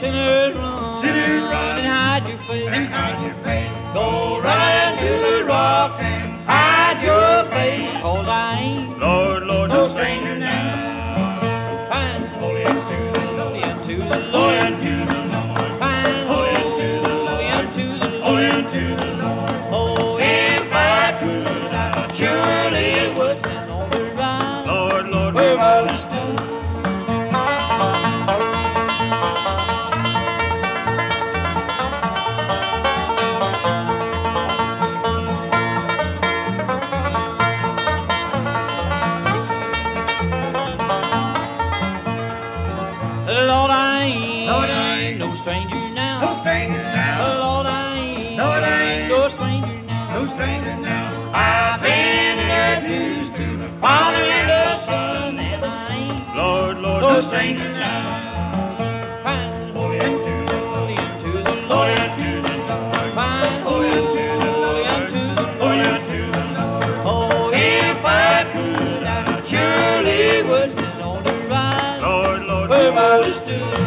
sinners run, and hide your face. Go right into the rocks and hide your face, 'cause I ain't Lord, no stranger now. Fine, holy unto the Lord, holy unto the holy Lord. unto the Lord, Fine, holy unto the holy Lord, unto the holy Lord. unto the Lord. Oh, if I could, I surely would stand on the right Lord, Lord, where Moses stood. Lord, I ain't no stranger now. No stranger now, Lord, I ain't Lord, I ain't no stranger now. no stranger now. I've been introduced to the Father and the Son, and I ain't Lord, Lord, no no stranger stranger now. now. Fine, Holy unto the holy Lord, unto the holy Lord. unto the Lord, Fine, holy unto the holy Lord, unto the holy Lord. unto the Lord. Oh, if I could, I surely would stand on the right Lord, Lord, where Moses stood.